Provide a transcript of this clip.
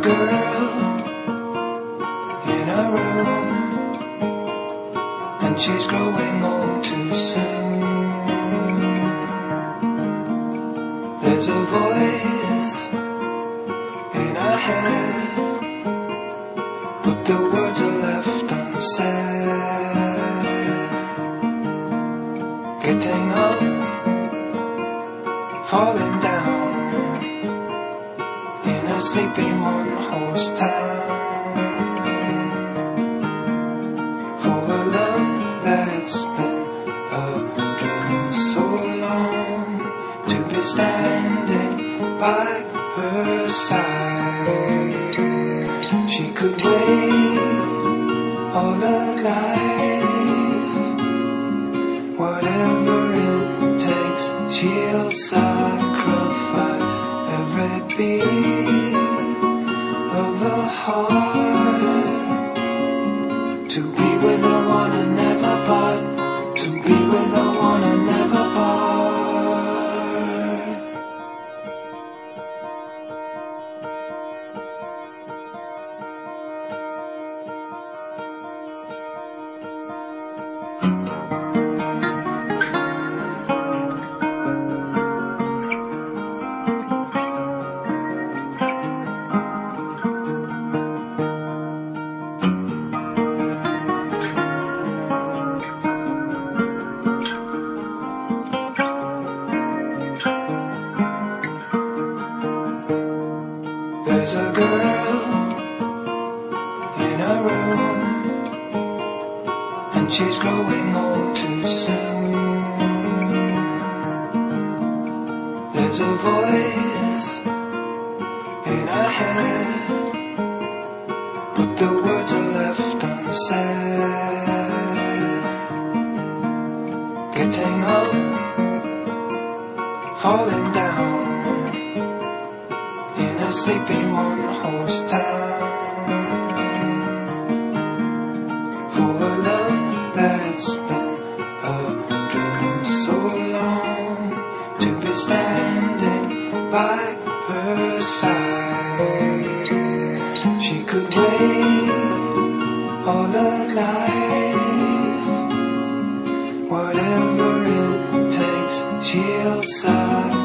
girl in a room, and she's growing old too soon. There's a voice in her head, but the words are left unsaid. Getting up, falling down in a sleepy one-horse town, for a love that's been a dream so long, to be standing by her side. She could wait all her life, whatever it takes, she'll sacrifice every beat of her heart, to be with the one and never part, to be with the one and never part. There's a girl in a room, and she's growing old too soon. There's a voice in her head, but the words are left unsaid. Getting up, falling down in a sleepy one-horse town, for a love that's been a dream so long, to be standing by her side. She could wait all her life, whatever it takes, she'll sacrifice